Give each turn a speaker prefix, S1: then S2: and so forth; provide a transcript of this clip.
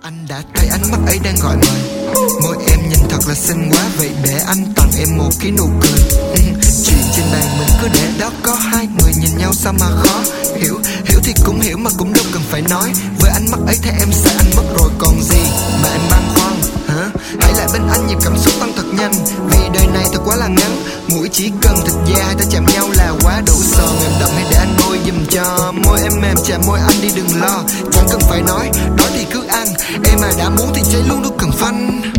S1: Anh đã thấy ánh mắt ấy đang gọi mời. Môi em nhìn thật là xinh quá, vậy để anh tặng em một cái nụ cười. Chuyện trên bàn mình cứ để đó, có hai người nhìn nhau sao mà khó hiểu. Hiểu thì cũng hiểu mà cũng đâu cần phải nói. Với ánh mắt ấy thấy em sẽ anh mất rồi còn gì mà em băn khoăn hả? Hãy lại bên anh nhịp cảm xúc tăng thật nhanh, vì đời này thật quá là ngắn. Mũi chỉ cần thịt da hai ta chạm nhau là quá đủ. Sờ mềm đậm hay để anh bôi giùm cho. Môi em mềm chạm môi anh đi đừng lo. Chẳng cần phải nói, đói thì cứ ăn. Em mà đã muốn thì cháy luôn đâu cần phanh.